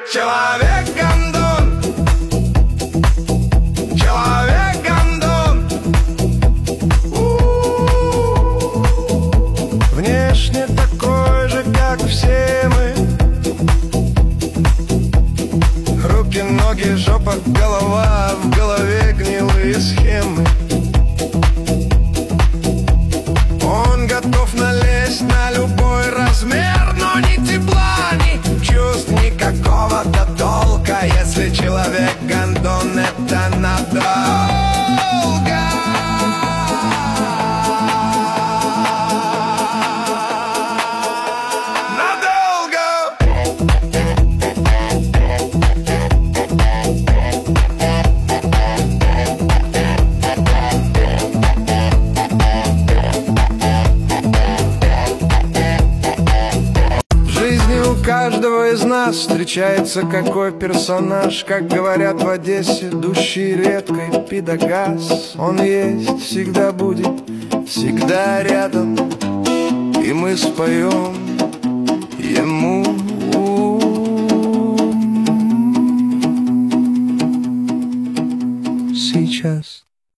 Человек-гондон, человек-гондон. Внешне такой же, как все мы. Руки, ноги, жопа, голова, в голове гнилые схемы. Он готов налезть на любой размер, но ни тепла, ни чувств, никакого-то толка, если человек-гондон, это надолго. У каждого из нас встречается какой персонаж, как говорят в Одессе, души редкой пидогаз. Он есть, всегда будет, всегда рядом, и мы споем ему. Сейчас.